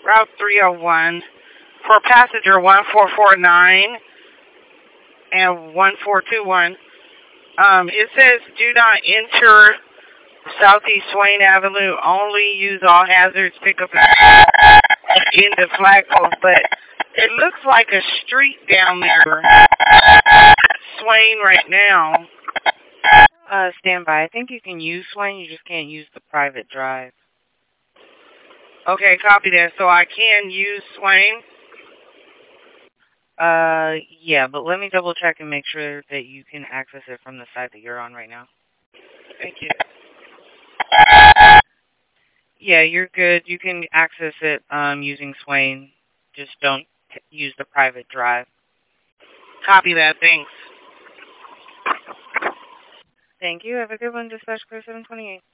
Route 301 for passenger 1449 and 1421. It says do not enter Southeast Swain Avenue. Only use all hazards. Pick up in the flagpost, but it looks like a street down there. Swain right now. Stand by. I think you can use Swain, you just can't use the private drive. Okay, copy that. So I can use Swain? Yeah, but let me double check and make sure that you can access it from the site that you're on right now. Thank you. Yeah, you're good. You can access it using Swain. Just don't use the private drive. Copy that. Thanks. Thank you. Have a good one, Dispatch Crew 728.